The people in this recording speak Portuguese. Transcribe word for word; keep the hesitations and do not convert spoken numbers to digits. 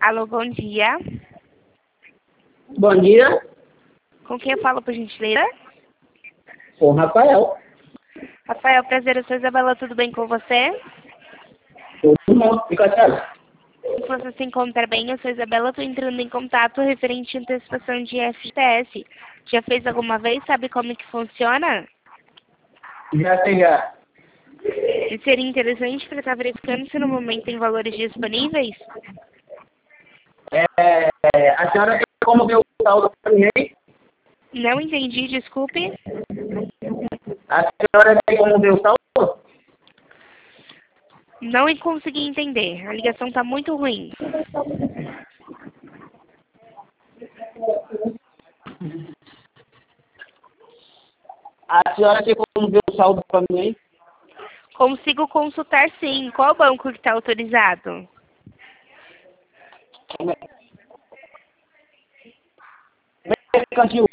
Alô, bom dia. Bom dia, Com quem eu falo, por gentileza? sou o Rafael. Rafael, prazer, eu sou Isabela, tudo bem com você? Tudo bom, fica atrás. Se você se encontra bem, eu sou Isabela, estou entrando em contato referente à antecipação de F G T S. Já fez alguma vez? Sabe como que funciona? Já sei já. E seria interessante para estar verificando se no momento tem valores disponíveis? É, a senhora tem como ver o saldo para mim aí? Não entendi, desculpe. A senhora tem como ver o saldo? Não consegui entender, a ligação está muito ruim. A senhora tem como ver o saldo para mim aí? Consigo consultar sim. Qual banco que está autorizado? Mercantil.